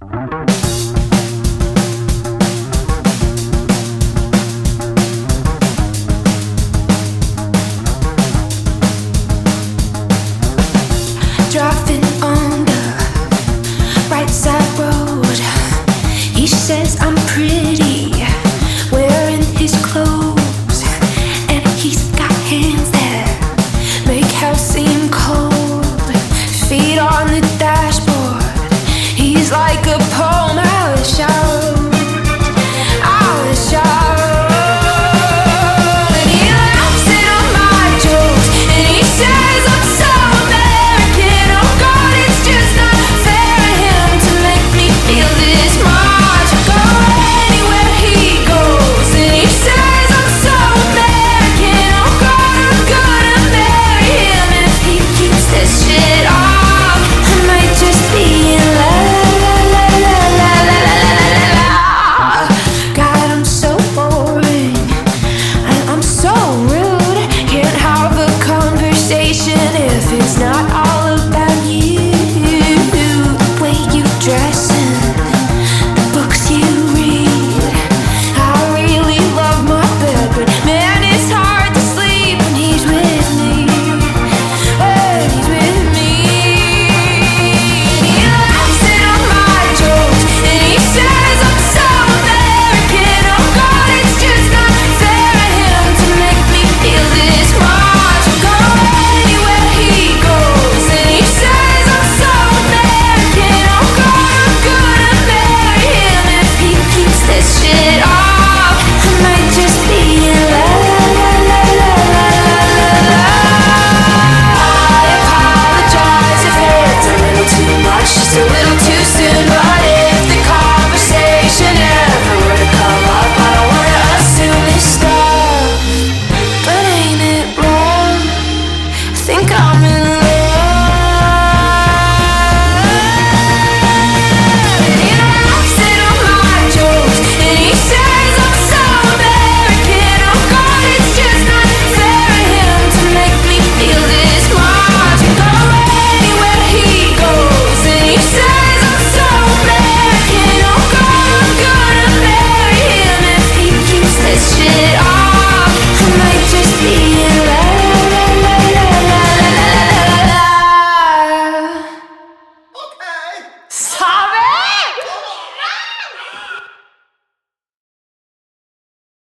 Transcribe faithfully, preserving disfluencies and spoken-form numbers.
Driving on the right side road, he says I'm pretty, wearing his clothes, and he's got hands that make hell seem cold. Feet on the dashboard, he's like a poet.